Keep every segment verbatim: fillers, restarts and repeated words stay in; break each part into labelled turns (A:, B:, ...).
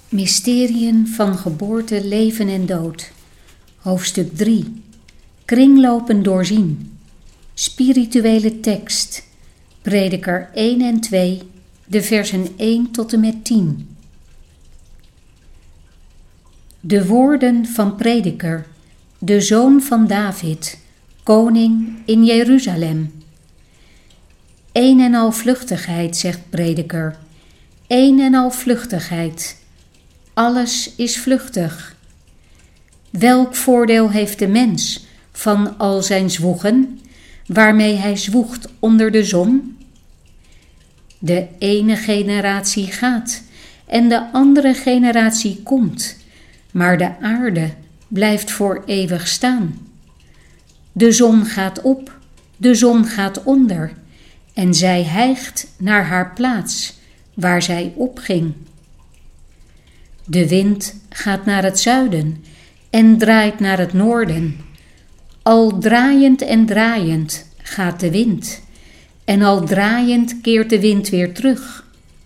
A: Mysteriën van geboorte, leven en dood. Hoofdstuk drie. Kringlopen doorzien. Spirituele tekst. Prediker één en twee, de versen één tot en met tien. De woorden van Prediker, de zoon van David, koning in Jeruzalem. Een en al vluchtigheid, zegt Prediker, een en al vluchtigheid. Alles is vluchtig. Welk voordeel heeft de mens van al zijn zwoegen, waarmee hij zwoegt onder de zon? De ene generatie gaat en de andere generatie komt, maar de aarde blijft voor eeuwig staan. De zon gaat op, de zon gaat onder, en zij hijgt naar haar plaats, waar zij opging. De wind gaat naar het zuiden en draait naar het noorden. Al draaiend en draaiend gaat de wind, en al draaiend keert de wind weer terug.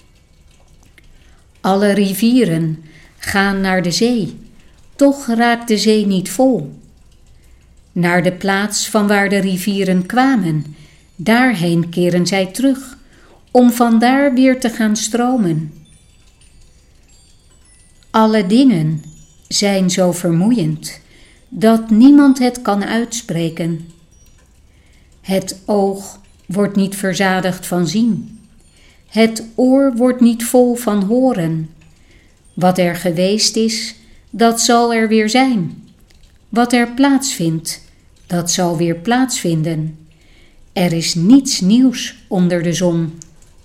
A: Alle rivieren gaan naar de zee, toch raakt de zee niet vol. Naar de plaats van waar de rivieren kwamen, daarheen keren zij terug, om vandaar weer te gaan stromen. Alle dingen zijn zo vermoeiend, dat niemand het kan uitspreken. Het oog wordt niet verzadigd van zien. Het oor wordt niet vol van horen. Wat er geweest is, dat zal er weer zijn. Wat er plaatsvindt, dat zal weer plaatsvinden. Er is niets nieuws onder de zon.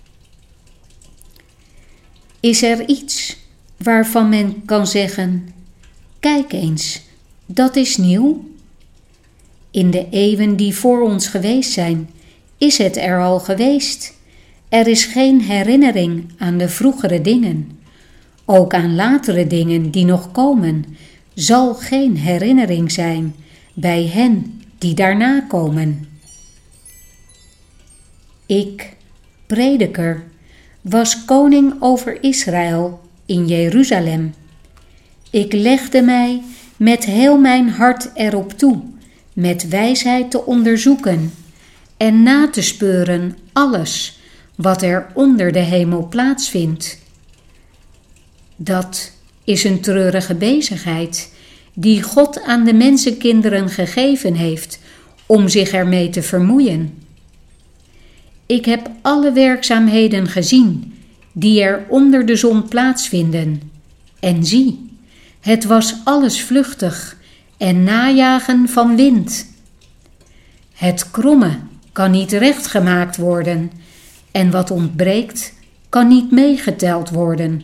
A: Is er iets waarvan men kan zeggen: kijk eens, dat is nieuw? In de eeuwen die voor ons geweest zijn, is het er al geweest. Er is geen herinnering aan de vroegere dingen. Ook aan latere dingen die nog komen, zal geen herinnering zijn bij hen die daarna komen. Ik, Prediker, was koning over Israël in Jeruzalem. Ik legde mij met heel mijn hart erop toe, met wijsheid te onderzoeken en na te speuren alles wat er onder de hemel plaatsvindt. Dat is een treurige bezigheid die God aan de mensenkinderen gegeven heeft om zich ermee te vermoeien. Ik heb alle werkzaamheden gezien die er onder de zon plaatsvinden. En zie, het was alles vluchtig en najagen van wind. Het kromme kan niet rechtgemaakt worden en wat ontbreekt kan niet meegeteld worden.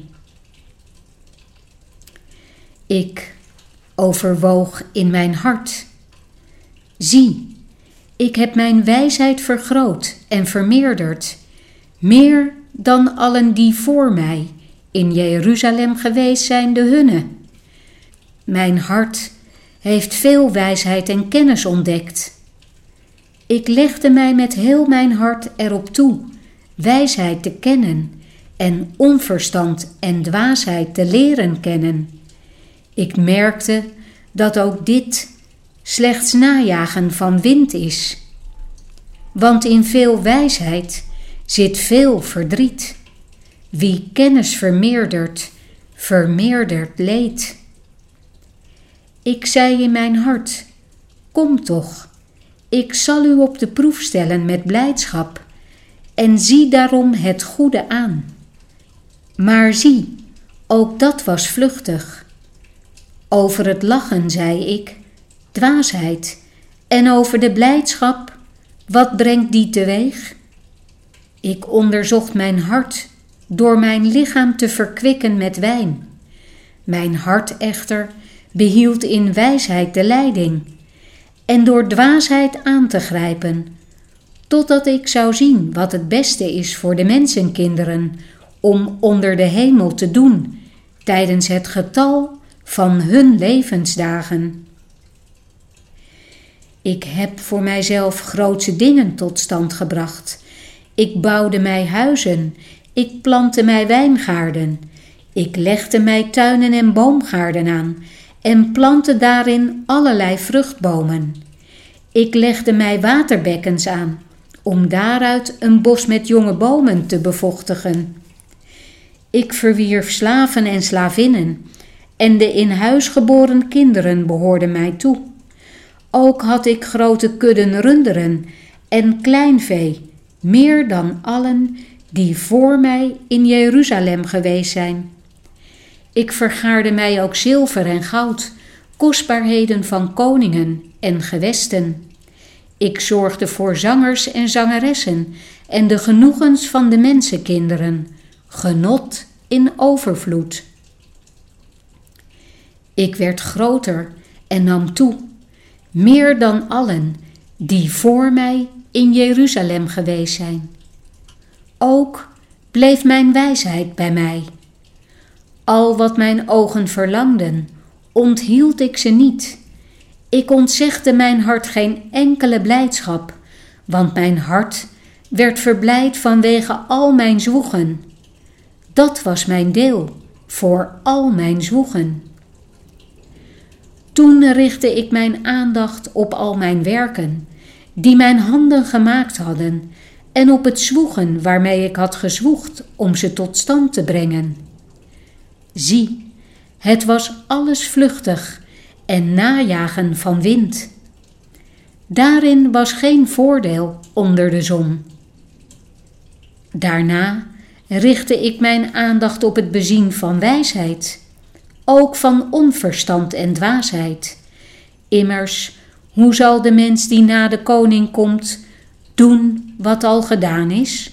A: Ik overwoog in mijn hart. Zie, ik heb mijn wijsheid vergroot en vermeerderd, meer dan allen die voor mij in Jeruzalem geweest zijn de hunne. Mijn hart heeft veel wijsheid en kennis ontdekt. Ik legde mij met heel mijn hart erop toe wijsheid te kennen en onverstand en dwaasheid te leren kennen. Ik merkte dat ook dit slechts najagen van wind is. Want in veel wijsheid zit veel verdriet. Wie kennis vermeerdert, vermeerdert leed. Ik zei in mijn hart: kom toch, ik zal u op de proef stellen met blijdschap en zie daarom het goede aan. Maar zie, ook dat was vluchtig. Over het lachen zei ik: dwaasheid, en over de blijdschap, wat brengt die teweeg? Ik onderzocht mijn hart door mijn lichaam te verkwikken met wijn. Mijn hart echter behield in wijsheid de leiding en door dwaasheid aan te grijpen, totdat ik zou zien wat het beste is voor de mensenkinderen om onder de hemel te doen tijdens het getal van hun levensdagen. Ik heb voor mijzelf grootse dingen tot stand gebracht. Ik bouwde mij huizen, ik plantte mij wijngaarden, Ik legde mij tuinen en boomgaarden aan en plantte daarin allerlei vruchtbomen. Ik legde mij waterbekkens aan, om daaruit een bos met jonge bomen te bevochtigen. Ik verwierf slaven en slavinnen, en de in huis geboren kinderen behoorden mij toe. Ook had ik grote kudden runderen en kleinvee, meer dan allen die voor mij in Jeruzalem geweest zijn. Ik vergaarde mij ook zilver en goud, kostbaarheden van koningen en gewesten. Ik zorgde voor zangers en zangeressen en de genoegens van de mensenkinderen, genot in overvloed. Ik werd groter en nam toe, meer dan allen die voor mij in Jeruzalem geweest zijn. Ook bleef mijn wijsheid bij mij. Al wat mijn ogen verlangden, onthield ik ze niet. Ik ontzegde mijn hart geen enkele blijdschap, want mijn hart werd verblijd vanwege al mijn zwoegen. Dat was mijn deel voor al mijn zwoegen. Toen richtte ik mijn aandacht op al mijn werken, die mijn handen gemaakt hadden, en op het zwoegen waarmee ik had gezwoegd om ze tot stand te brengen. Zie, het was alles vluchtig en najagen van wind. Daarin was geen voordeel onder de zon. Daarna richtte ik mijn aandacht op het bezien van wijsheid, ook van onverstand en dwaasheid. Immers, hoe zal de mens die na de koning komt doen wat al gedaan is?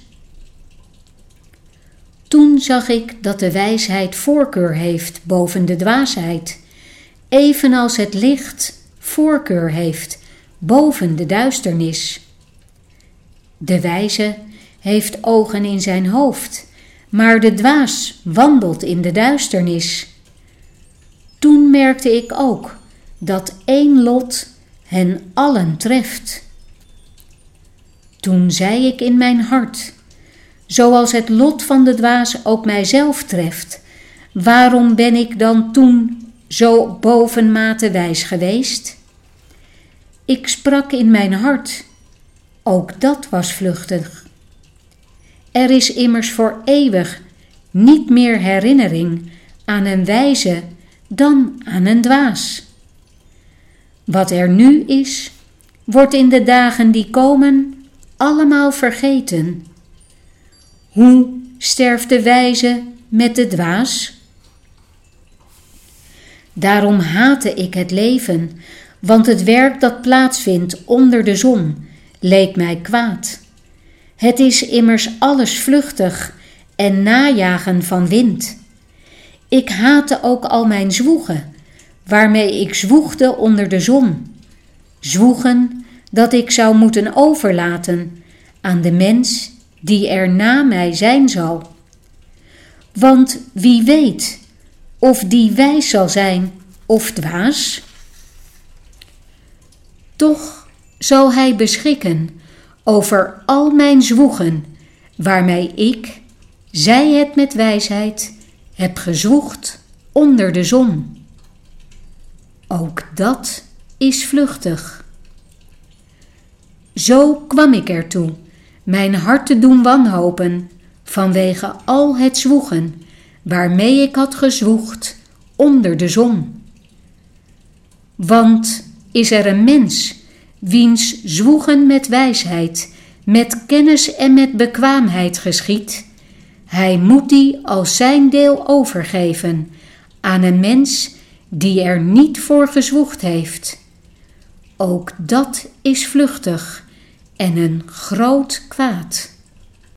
A: Toen zag ik dat de wijsheid voorkeur heeft boven de dwaasheid, evenals het licht voorkeur heeft boven de duisternis. De wijze heeft ogen in zijn hoofd, maar de dwaas wandelt in de duisternis. Toen merkte ik ook dat één lot hen allen treft. Toen zei ik in mijn hart, zoals het lot van de dwaas ook mijzelf treft, waarom ben ik dan toen zo bovenmate wijs geweest? Ik sprak in mijn hart, ook dat was vluchtig. Er is immers voor eeuwig niet meer herinnering aan een wijze dan aan een dwaas. Wat er nu is, wordt in de dagen die komen allemaal vergeten. Hoe sterft de wijze met de dwaas? Daarom haatte ik het leven, want het werk dat plaatsvindt onder de zon leek mij kwaad. Het is immers alles vluchtig en najagen van wind. Ik haatte ook al mijn zwoegen, waarmee ik zwoegde onder de zon. Zwoegen dat ik zou moeten overlaten aan de mens die er na mij zijn zal. Want wie weet of die wijs zal zijn of dwaas? Toch zal hij beschikken over al mijn zwoegen, waarmee ik, zij het met wijsheid, heb gezwoegd onder de zon. Ook dat is vluchtig. Zo kwam ik ertoe mijn hart te doen wanhopen vanwege al het zwoegen waarmee ik had gezwoegd onder de zon. Want is er een mens wiens zwoegen met wijsheid, met kennis en met bekwaamheid geschiedt, hij moet die als zijn deel overgeven aan een mens die er niet voor gezwoegd heeft. Ook dat is vluchtig en een groot kwaad.